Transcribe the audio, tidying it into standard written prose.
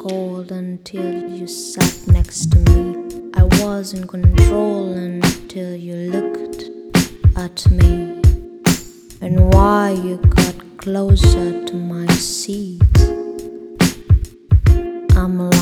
cold until you sat next to me. I was in control until you looked at me. And why you got closer to my seat, I'm